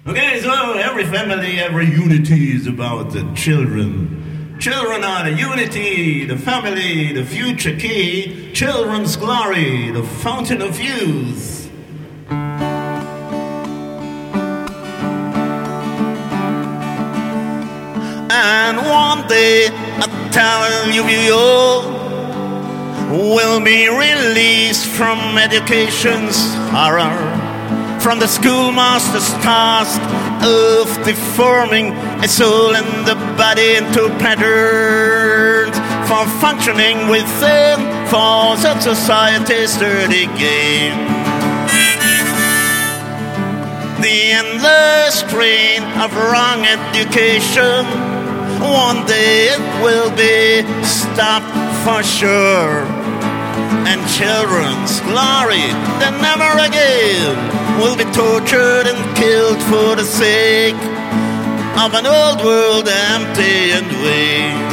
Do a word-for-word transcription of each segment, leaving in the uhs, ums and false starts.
Okay, so every family, every unity is about the children. Children are the unity, the family, the future key. Children's glory, the fountain of youth. And one day, I tell you, you all will be released from education's horror, from the schoolmaster's task of deforming a soul and the body into patterns for functioning within force of society's sturdy game. The endless strain of wrong education, one day it will be stopped for sure. And children's glory, then never again will be tortured and killed for the sake of an old world empty and vain.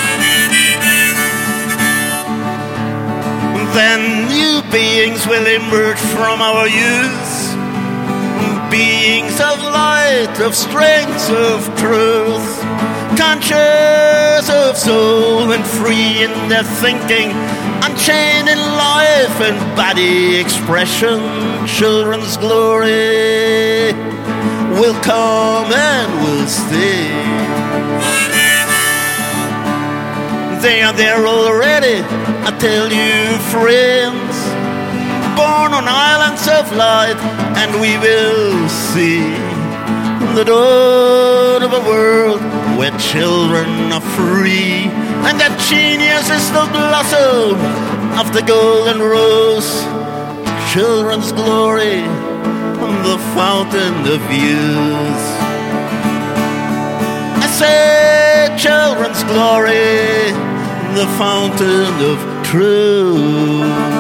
Then new beings will emerge from our youth, beings of light, of strength, of truth, conscious of soul and free in their thinking, unchained in life and body expression. Children's glory will come and will stay. They are there already, I tell you, friends, born on islands of light, and we will see the dawn of a world where children are free, and that genius is the blossom of the golden rose. Children's glory, the fountain of youth. I say children's glory, the fountain of truth.